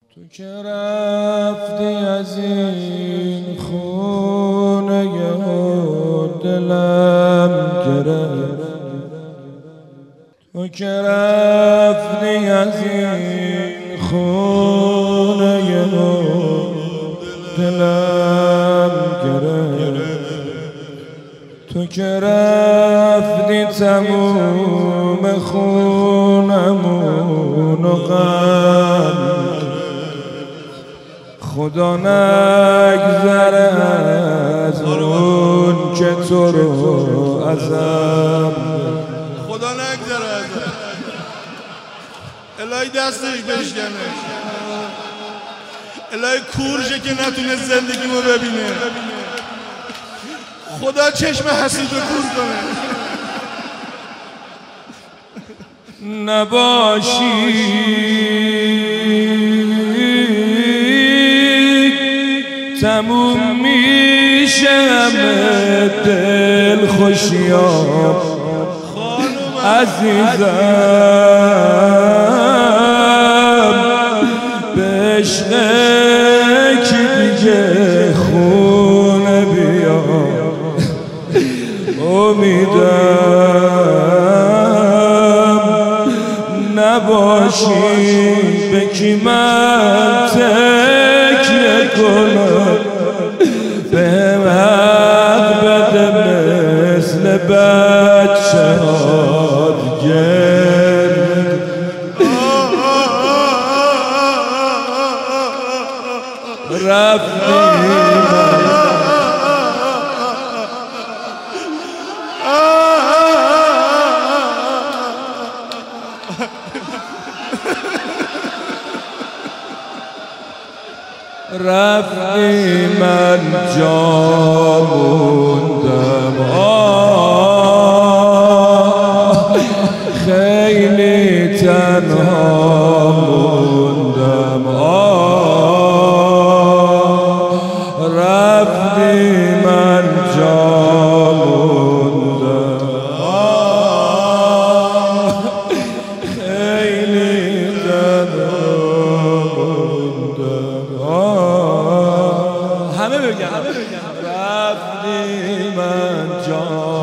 تو که رفتی از این خونه دلم گرفت، تو که رفتی از این خونه دلم گرفت، تو که رفتی تموم خونمون و غم خدا نگذره از اون که تو رو ازم، خدا نگذره ازم، الهی دستش بشکنه، الهی کورشه که نتونه زندگیمو ببینه، خدا چشم حسید رو کور کنه. نباشی تموم میشه همه دل خوشیام عزیزم، به عشق کی دیگه خونه بیا، امیدم نباشی به کی من تکیه کنم، بهم حق بده مثل بچه ها دیگر. رفتی رفتی من جا موندم، خیلی تنها موندم، رفتی من جا موندم، خیلی تنها موندم. همه بگم رفتی من جا